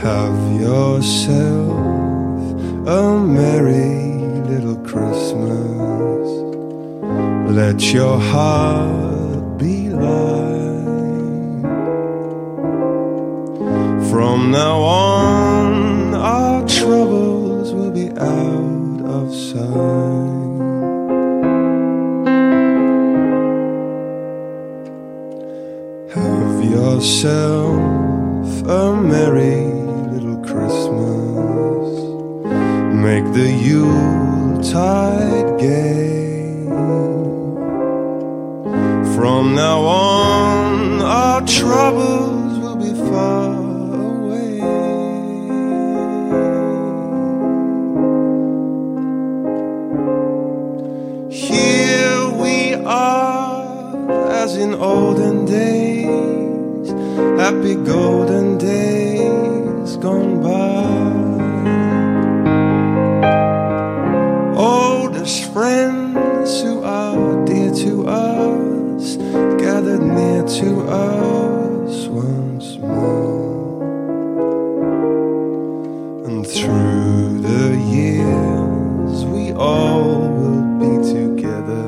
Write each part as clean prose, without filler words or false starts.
Have yourself a merry little Christmas. Let your heart be light. From now on, our troubles will be out of sight. Have yourself a merry little Christmas. Make the Yuletide gay. From now on, our troubles will be far away. Here we are, as in olden days, happy golden days gone by. Oldest friends who are dear to us gathered near to us once more. And through the years we all will be together,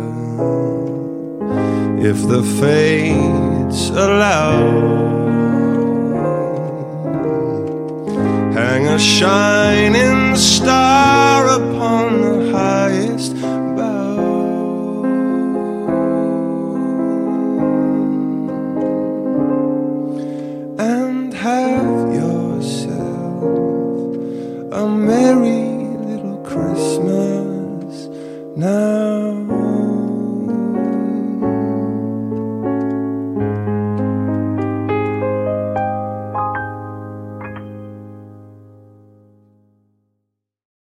if the fates allow. Hang a shining star upon the highest bough, and have yourself a merry little Christmas now.